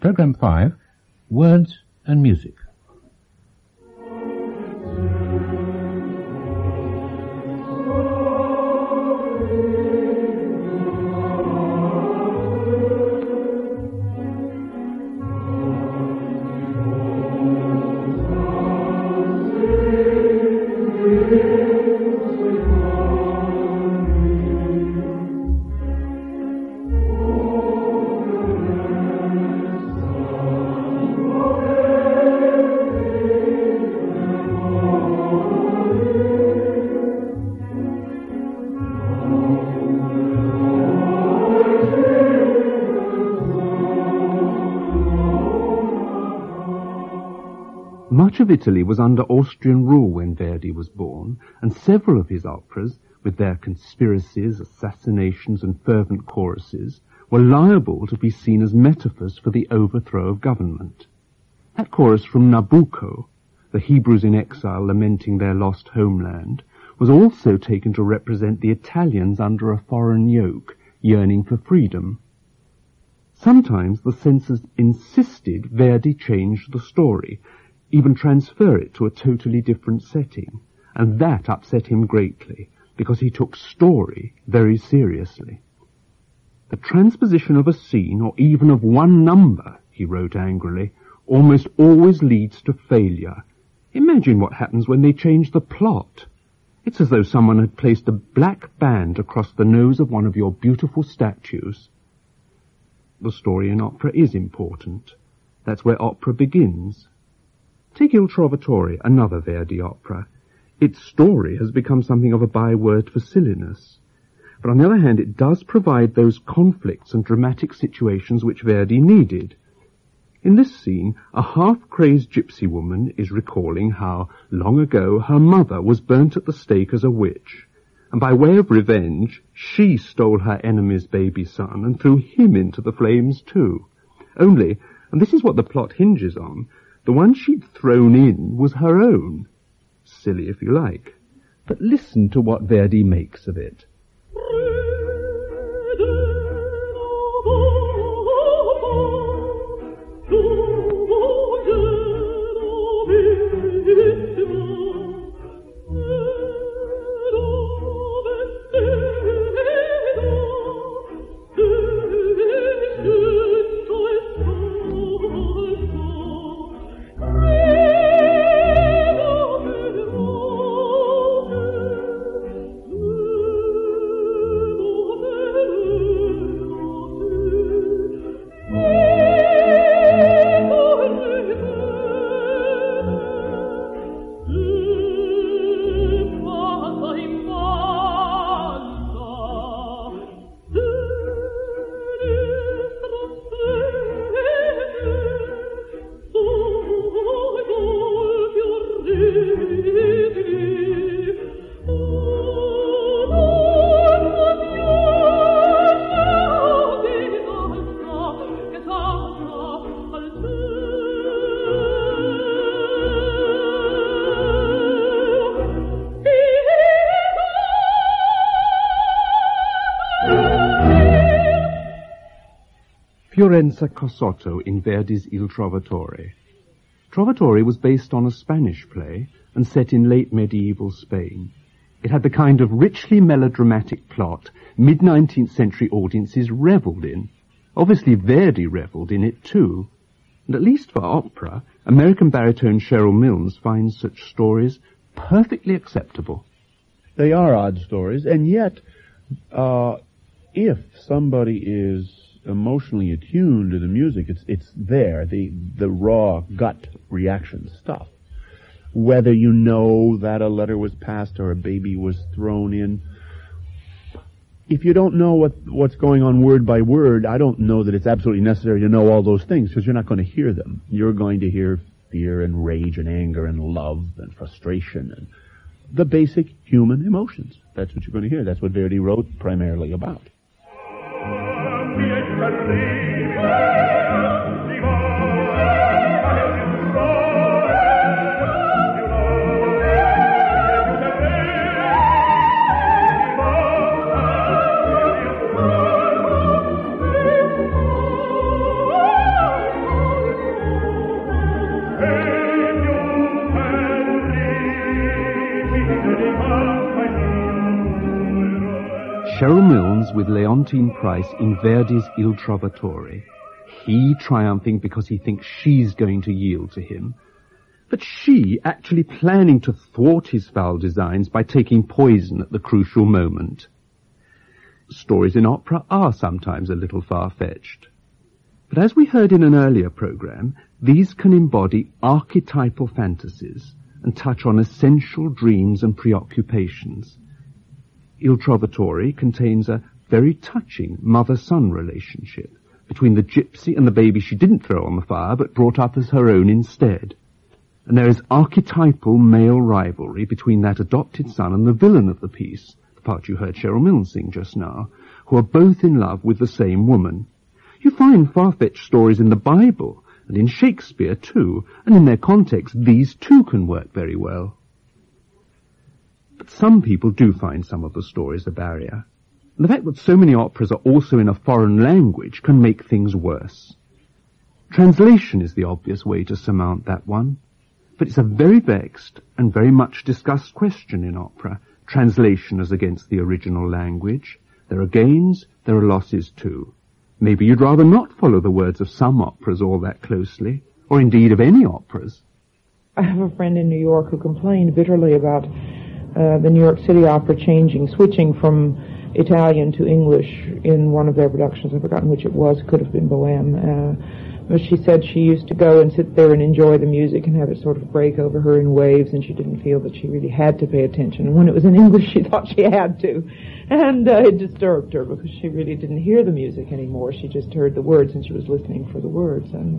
Programme 5, Words and Music. Much of Italy was under Austrian rule when Verdi was born, and several of his operas, with their conspiracies, assassinations, and fervent choruses, were liable to be seen as metaphors for the overthrow of government. That chorus from Nabucco, the Hebrews in exile lamenting their lost homeland, was also taken to represent the Italians under a foreign yoke, yearning for freedom. Sometimes the censors insisted Verdi change the story, even transfer it to a totally different setting, and that upset him greatly, because he took story very seriously. The transposition of a scene, or even of one number, he wrote angrily, almost always leads to failure. Imagine what happens when they change the plot. It's as though someone had placed a black band across the nose of one of your beautiful statues. The story in opera is important. That's where opera begins. Take Il Trovatore, another Verdi opera. Its story has become something of a byword for silliness. But on the other hand, it does provide those conflicts and dramatic situations which Verdi needed. In this scene, a half-crazed gypsy woman is recalling how, long ago, her mother was burnt at the stake as a witch, and by way of revenge, she stole her enemy's baby son and threw him into the flames too. Only, and this is what the plot hinges on, the one she'd thrown in was her own. Silly if you like. But listen to what Verdi makes of it. Fiorenza Cosotto in Verdi's Il Trovatore. Trovatore was based on a Spanish play and set in late medieval Spain. It had the kind of richly melodramatic plot mid-19th century audiences revelled in. Obviously Verdi revelled in it too. And at least for opera, American baritone Cheryl Milnes finds such stories perfectly acceptable. They are odd stories, and yet, if somebody is emotionally attuned to the music, it's there, the raw gut reaction stuff. Whether you know that a letter was passed or a baby was thrown in, if you don't know what's going on word by word, I don't know that it's absolutely necessary to know all those things, because you're not going to hear them. You're going to hear fear and rage and anger and love and frustration and the basic human emotions. That's what you're going to hear. That's what Verdi wrote primarily about. Cheryl Milnes with Leontine Price in Verdi's Il Trovatore. He triumphing because he thinks she's going to yield to him, but she actually planning to thwart his foul designs by taking poison at the crucial moment. Stories in opera are sometimes a little far-fetched. But as we heard in an earlier programme, these can embody archetypal fantasies and touch on essential dreams and preoccupations. Il Trovatore contains a very touching mother-son relationship between the gypsy and the baby she didn't throw on the fire but brought up as her own instead. And there is archetypal male rivalry between that adopted son and the villain of the piece, the part you heard Cheryl Milnes sing just now, who are both in love with the same woman. You find far-fetched stories in the Bible, and in Shakespeare too, and in their context these too can work very well. But some people do find some of the stories a barrier. And the fact that so many operas are also in a foreign language can make things worse. Translation is the obvious way to surmount that one. But it's a very vexed and very much discussed question in opera, translation as against the original language. There are gains, there are losses too. Maybe you'd rather not follow the words of some operas all that closely, or indeed of any operas. I have a friend in New York who complained bitterly about the New York City Opera switching from Italian to English in one of their productions. I've forgotten which it was. It could have been Bohème. But she said she used to go and sit there and enjoy the music and have it sort of break over her in waves, and she didn't feel that she really had to pay attention. And when it was in English, she thought she had to. And it disturbed her because she really didn't hear the music anymore. She just heard the words and she was listening for the words. And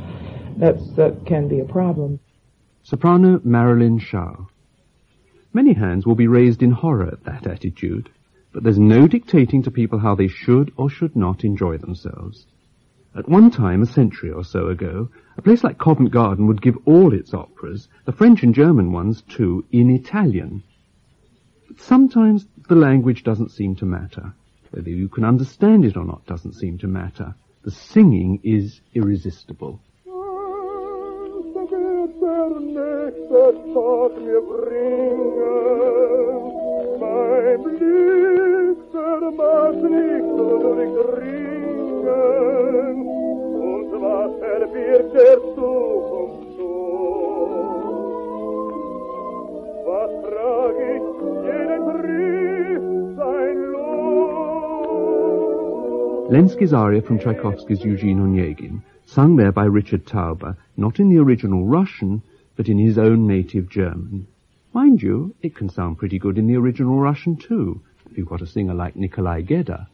that can be a problem. Soprano Marilyn Shaw. Many hands will be raised in horror at that attitude, but there's no dictating to people how they should or should not enjoy themselves. At one time, a century or so ago, a place like Covent Garden would give all its operas, the French and German ones too, in Italian. But sometimes the language doesn't seem to matter. Whether you can understand it or not doesn't seem to matter. The singing is irresistible. Lenski's aria from Tchaikovsky's Eugene Onegin, sung there by Richard Tauber, not in the original Russian, but in his own native German. Mind you, it can sound pretty good in the original Russian too, if you've got a singer like Nikolai Gedda.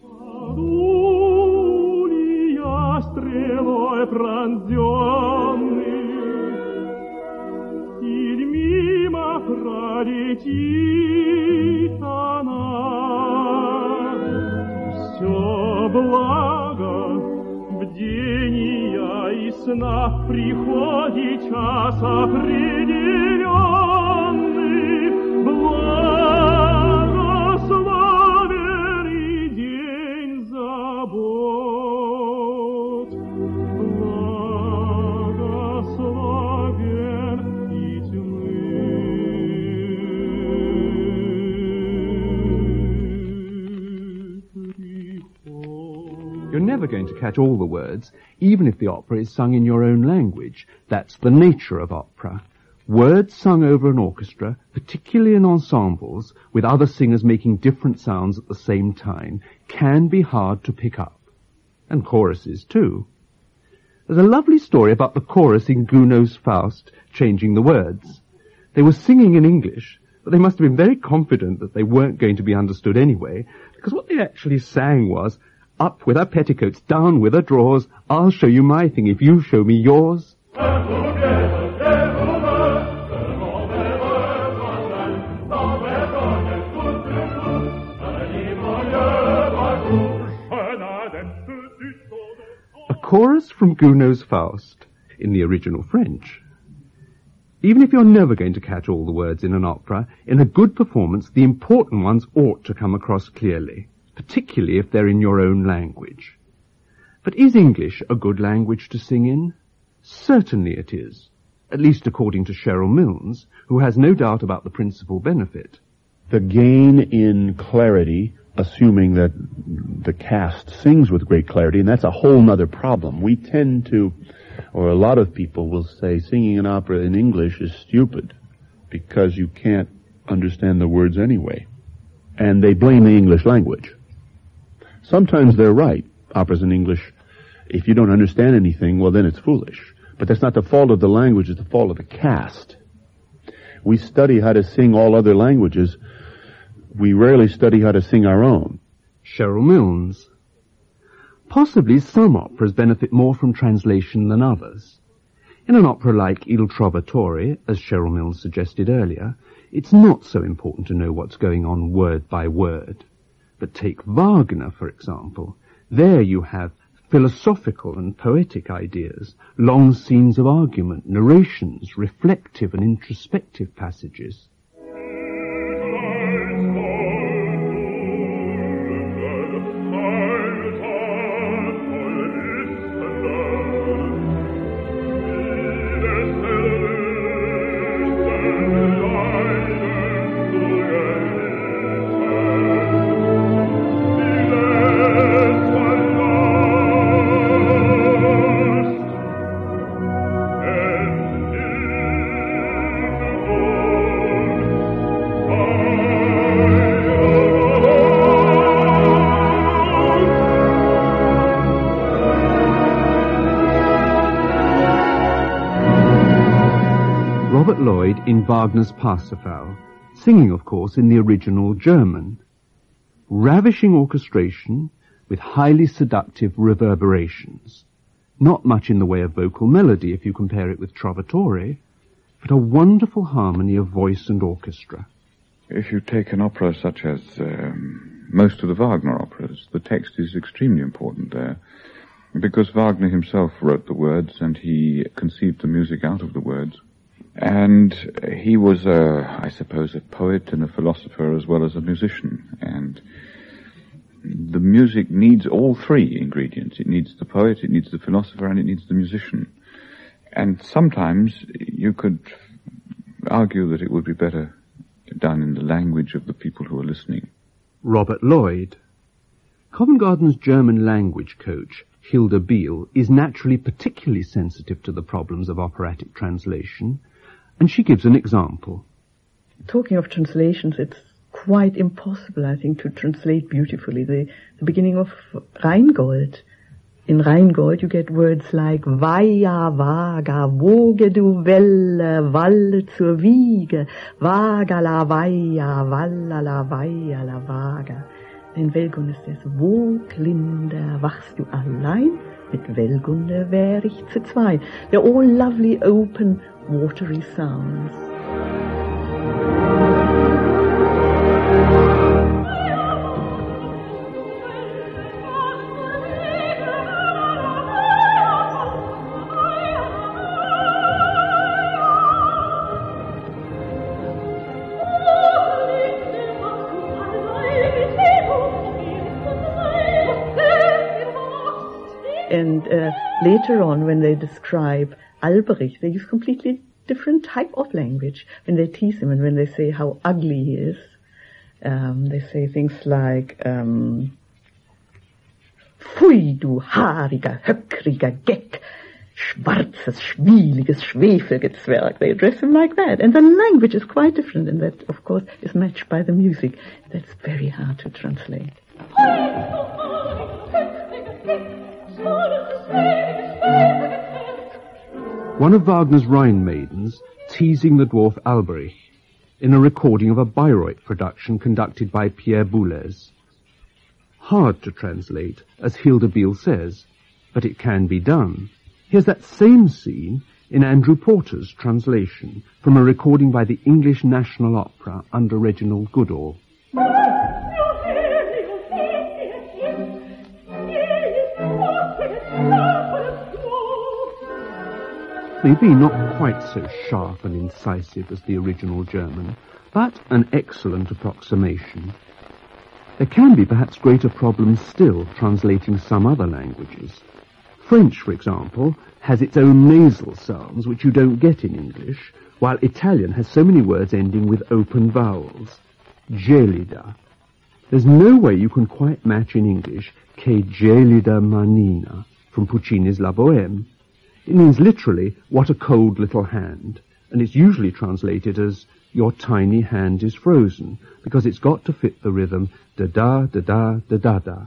Благо, бдения и сна, приходит час определенный, благословенный день забот, благословен и тьмы. You're never going to catch all the words, even if the opera is sung in your own language. That's the nature of opera. Words sung over an orchestra, particularly in ensembles, with other singers making different sounds at the same time, can be hard to pick up. And choruses, too. There's a lovely story about the chorus in Gounod's Faust changing the words. They were singing in English, but they must have been very confident that they weren't going to be understood anyway, because what they actually sang was, "Up with her petticoats, down with her drawers, I'll show you my thing if you show me yours." A chorus from Gounod's Faust in the original French. Even if you're never going to catch all the words in an opera, in a good performance the important ones ought to come across clearly, particularly if they're in your own language. But is English a good language to sing in? Certainly it is, at least according to Cheryl Milnes, who has no doubt about the principal benefit. The gain in clarity assuming that the cast sings with great clarity, and that's a whole nother problem. We tend to, or a lot of people will say, singing an opera in English is stupid because you can't understand the words anyway. And they blame the English language. Sometimes they're right. Operas in English, if you don't understand anything, well, then it's foolish. But that's not the fault of the language, it's the fault of the cast. We study how to sing all other languages. We rarely study how to sing our own. Cheryl Milnes. Possibly some operas benefit more from translation than others. In an opera like Il Trovatore, as Cheryl Milnes suggested earlier, it's not so important to know what's going on word by word. But take Wagner, for example. There you have philosophical and poetic ideas, long scenes of argument, narrations, reflective and introspective passages. Robert Lloyd in Wagner's Parsifal, singing, of course, in the original German. Ravishing orchestration with highly seductive reverberations. Not much in the way of vocal melody if you compare it with Trovatore, but a wonderful harmony of voice and orchestra. If you take an opera such as most of the Wagner operas, the text is extremely important there, because Wagner himself wrote the words and he conceived the music out of the words. And he was, I suppose, a poet and a philosopher as well as a musician. And the music needs all three ingredients. It needs the poet, it needs the philosopher, and it needs the musician. And sometimes you could argue that it would be better done in the language of the people who are listening. Robert Lloyd. Covent Garden's German language coach, Hilda Beale, is naturally particularly sensitive to the problems of operatic translation, and she gives an example. Talking of translations, it's quite impossible, I think, to translate beautifully. The beginning of Rheingold. In Rheingold you get words like Vaja, Vaga, Woge du Welle, Walle zur Wiege, Vaga la Vaja, Walla la Vaja la Vaga. In Wellgunde ist es, Woglinde, wachst du allein? Mit Wellgunde wär ich zu zweit. They're all lovely, open, watery sounds. And later on, when they describe Alberich, they use completely different type of language. When they tease him and when they say how ugly he is, they say things like, Pfui, du haariger, höckriger Geck, schwarzes, schwieliges, Schwefelgezwerg. They address him like that. And the language is quite different, and that, of course, is matched by the music. That's very hard to translate. One of Wagner's Rhine maidens teasing the dwarf Alberich in a recording of a Bayreuth production conducted by Pierre Boulez. Hard to translate, as Hilda Beale says, but it can be done. Here's that same scene in Andrew Porter's translation from a recording by the English National Opera under Reginald Goodall. Maybe not quite so sharp and incisive as the original German, but an excellent approximation. There can be perhaps greater problems still translating some other languages. French, for example, has its own nasal sounds which you don't get in English, while Italian has so many words ending with open vowels. Gelida. There's no way you can quite match in English Che gelida manina from Puccini's La Bohème. It means literally, what a cold little hand, and it's usually translated as your tiny hand is frozen, because it's got to fit the rhythm da-da, da-da, da-da-da.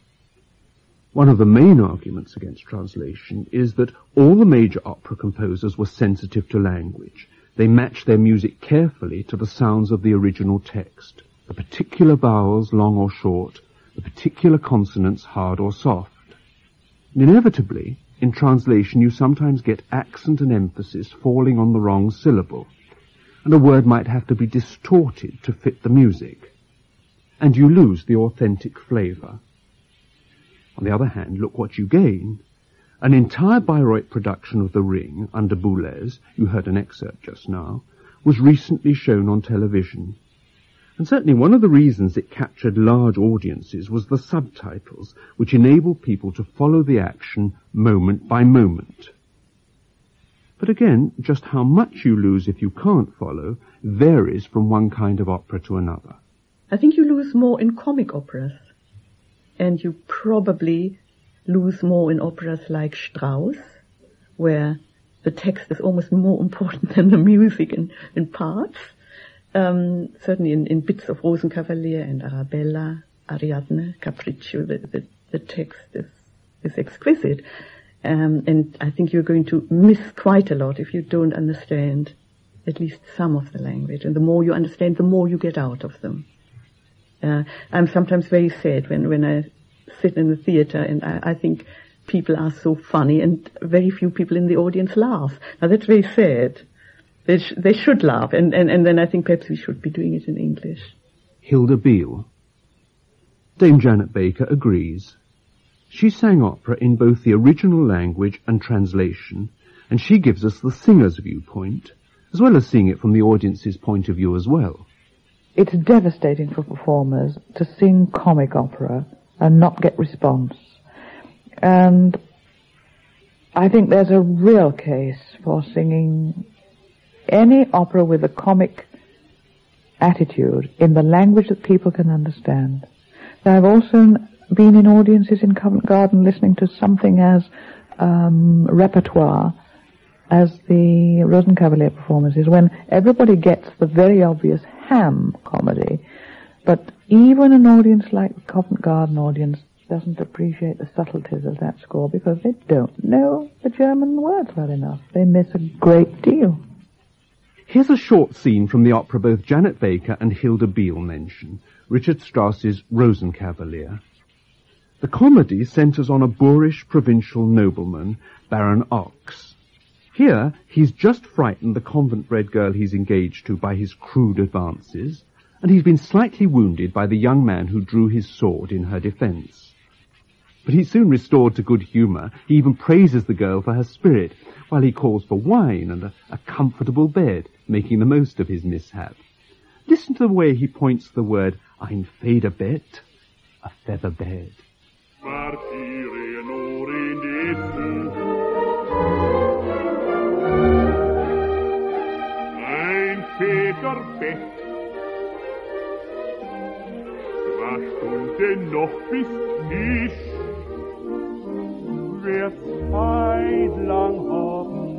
One of the main arguments against translation is that all the major opera composers were sensitive to language. They matched their music carefully to the sounds of the original text, the particular vowels, long or short, the particular consonants, hard or soft. And inevitably, in translation, you sometimes get accent and emphasis falling on the wrong syllable, and a word might have to be distorted to fit the music, and you lose the authentic flavour. On the other hand, look what you gain. An entire Bayreuth production of The Ring under Boulez, you heard an excerpt just now, was recently shown on television. And certainly one of the reasons it captured large audiences was the subtitles, which enabled people to follow the action moment by moment. But again, just how much you lose if you can't follow varies from one kind of opera to another. I think you lose more in comic operas, and you probably lose more in operas like Strauss, where the text is almost more important than the music in parts. Certainly in bits of Rosenkavalier and Arabella, Ariadne, Capriccio, the text is exquisite. And I think you're going to miss quite a lot if you don't understand at least some of the language. And the more you understand, the more you get out of them. I'm sometimes very sad when I sit in the theater and I think people are so funny and very few people in the audience laugh. Now that's very sad. They should laugh, and then I think perhaps we should be doing it in English. Hilda Beale. Dame Janet Baker agrees. She sang opera in both the original language and translation, and she gives us the singer's viewpoint, as well as seeing it from the audience's point of view as well. It's devastating for performers to sing comic opera and not get response. And I think there's a real case for singing any opera with a comic attitude in the language that people can understand. Now, I've also been in audiences in Covent Garden listening to something as repertoire as the Rosenkavalier performances, when everybody gets the very obvious ham comedy, but even an audience like the Covent Garden audience doesn't appreciate the subtleties of that score because they don't know the German words well enough. They miss a great deal. Here's a short scene from the opera both Janet Baker and Hilda Beale mention, Richard Strauss's Rosenkavalier. The comedy centres on a boorish provincial nobleman, Baron Ochs. Here, he's just frightened the convent-bred girl he's engaged to by his crude advances, and he's been slightly wounded by the young man who drew his sword in her defence. But he's soon restored to good humour. He even praises the girl for her spirit, while he calls for wine and a comfortable bed, making the most of his mishap. Listen to the way he points the word ein Federbett, a feather bed. Ein Federbett. 2 Stunden noch bis ich werd's Zeit lang haben.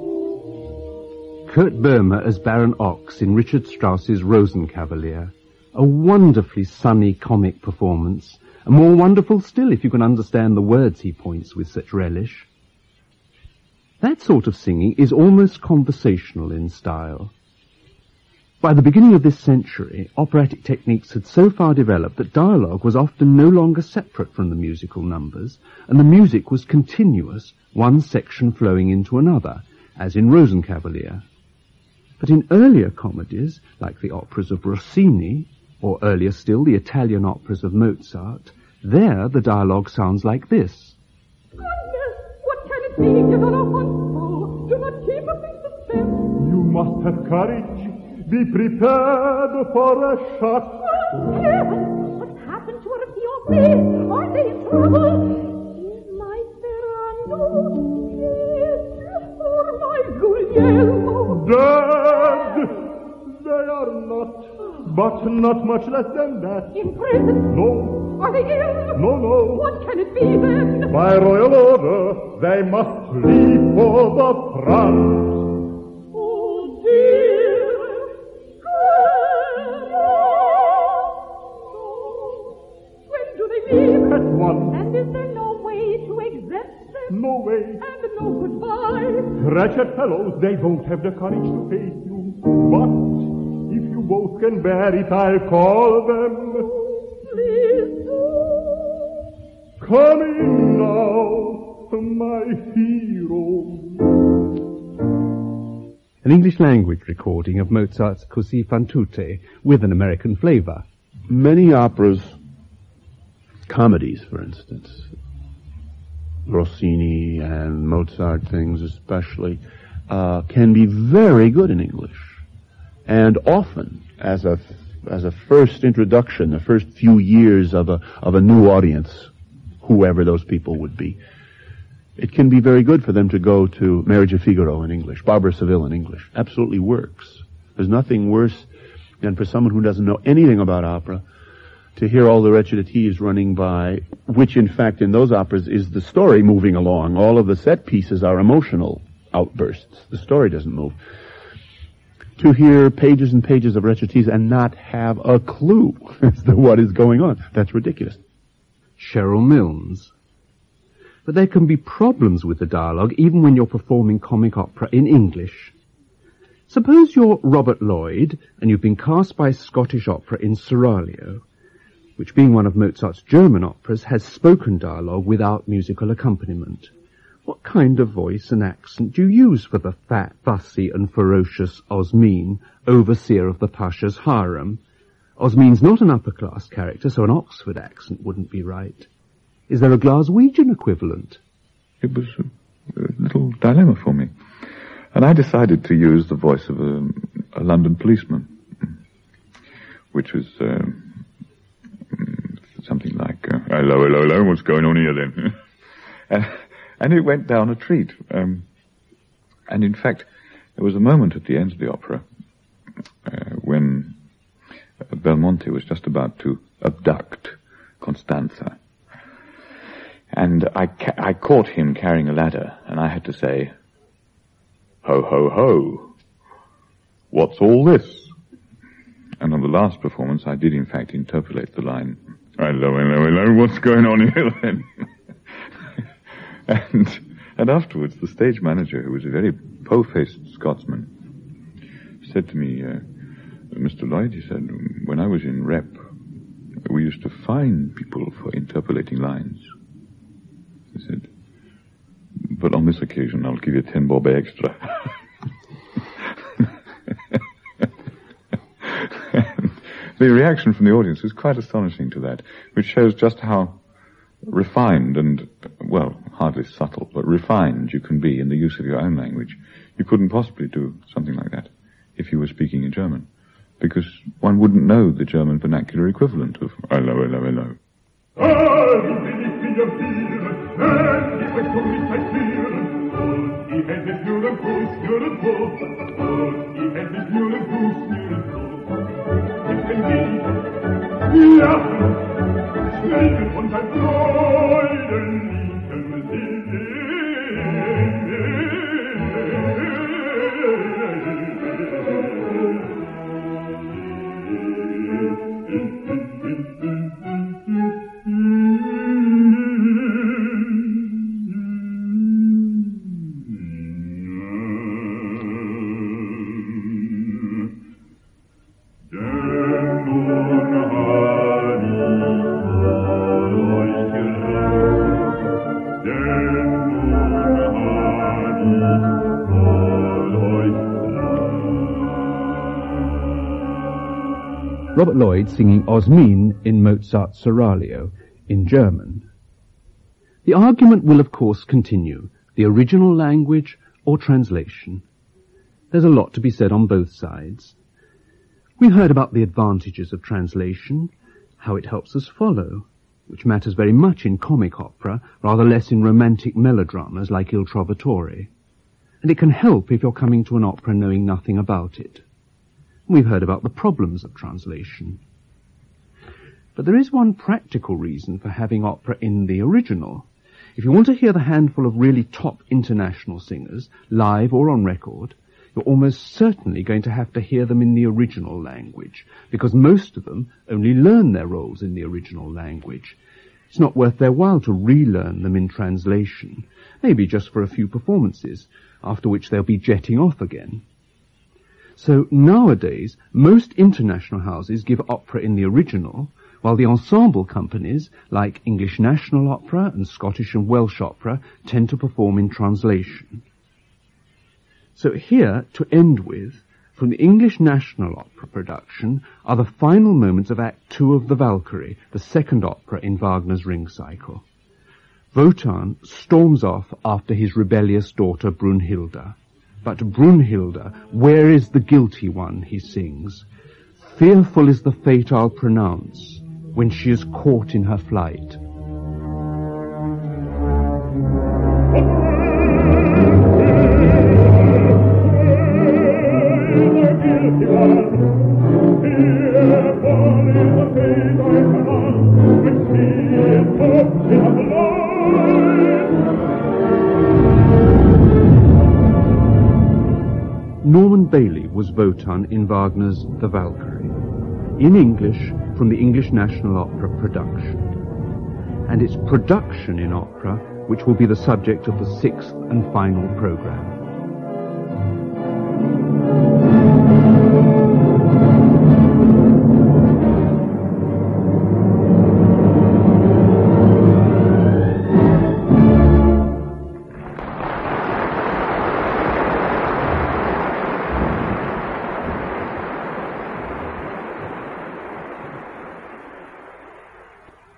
Kurt Böhmer as Baron Ochs in Richard Strauss's Rosenkavalier. A wonderfully sunny comic performance, and more wonderful still if you can understand the words he points with such relish. That sort of singing is almost conversational in style. By the beginning of this century, operatic techniques had so far developed that dialogue was often no longer separate from the musical numbers, and the music was continuous, one section flowing into another, as in Rosenkavalier. But in earlier comedies, like the operas of Rossini, or earlier still the Italian operas of Mozart, there the dialogue sounds like this. What can it be? Give her a hunt. Do not keep us in suspense. You must have courage. Be prepared for a shock. Oh, heavens! What happened to our fiancés? Are they in trouble? Is my Ferrando dead? Or my Guglielmo? Dead! They are not. but not much less than that. In prison? No. Are they ill? No, no. What can it be then? By royal order, they must leave for the front. Oh dear, when do they leave? At once. And is there no way to exempt them? No way. And no goodbye? Wretched fellows, they don't have the courage to face you. But if you both can bear it, I'll call them. Please do. Come in now, my hero. An English language recording of Mozart's Così fan tutte with an American flavor. Many operas, comedies, for instance, Rossini and Mozart things especially, can be very good in English. And often, as a first introduction, the first few years of a new audience, whoever those people would be, it can be very good for them to go to Marriage of Figaro in English, Barbara Seville in English. Absolutely works. There's nothing worse than for someone who doesn't know anything about opera to hear all the recitatives running by, which in fact in those operas is the story moving along. All of the set pieces are emotional outbursts. The story doesn't move. To hear pages and pages of recitatives and not have a clue as to what is going on. That's ridiculous. Cheryl Milnes. But there can be problems with the dialogue even when you're performing comic opera in English. Suppose you're Robert Lloyd and you've been cast by Scottish Opera in Seraglio, which being one of Mozart's German operas has spoken dialogue without musical accompaniment. What kind of voice and accent do you use for the fat, fussy and ferocious Osmin, overseer of the Pasha's harem? Osmin's not an upper-class character, so an Oxford accent wouldn't be right. Is there a Glaswegian equivalent? It was a little dilemma for me. And I decided to use the voice of a London policeman, which was something like, hello, hello, hello, what's going on here then? And it went down a treat. And in fact, there was a moment at the end of the opera when Belmonte was just about to abduct Constanza. And I caught him carrying a ladder, and I had to say, ho, ho, ho, what's all this? And on the last performance, I did in fact interpolate the line, hello, hello, hello, what's going on here then? And afterwards, the stage manager, who was a very po-faced Scotsman, said to me, Mr. Lloyd, he said, when I was in rep, we used to fine people for interpolating lines. He said, but on this occasion, I'll give you 10 bob extra. The reaction from the audience was quite astonishing to that, which shows just how refined and, well, hardly subtle, but refined you can be in the use of your own language. You couldn't possibly do something like that if you were speaking in German, because one wouldn't know the German vernacular equivalent of hello, hello, hello. Robert Lloyd singing Osmin in Mozart's Seraglio in German. The argument will of course continue, the original language or translation. There's a lot to be said on both sides. We've heard about the advantages of translation, how it helps us follow, which matters very much in comic opera, rather less in romantic melodramas like Il Trovatore. And it can help if you're coming to an opera knowing nothing about it. We've heard about the problems of translation. But there is one practical reason for having opera in the original. If you want to hear the handful of really top international singers, live or on record, you're almost certainly going to have to hear them in the original language, because most of them only learn their roles in the original language. It's not worth their while to relearn them in translation, maybe just for a few performances, after which they'll be jetting off again. So nowadays, most international houses give opera in the original, while the ensemble companies, like English National Opera and Scottish and Welsh Opera, tend to perform in translation. So here, to end with, from the English National Opera production, are the final moments of Act 2 of The Valkyrie, the second opera in Wagner's Ring Cycle. Wotan storms off after his rebellious daughter Brunhilde. But Brunhilde, where is the guilty one, he sings. Fearful is the fate I'll pronounce when she is caught in her flight. Norman Bailey was Wotan in Wagner's The Valkyrie, in English from the English National Opera production. And it's production in opera which will be the subject of the 6th and final programme.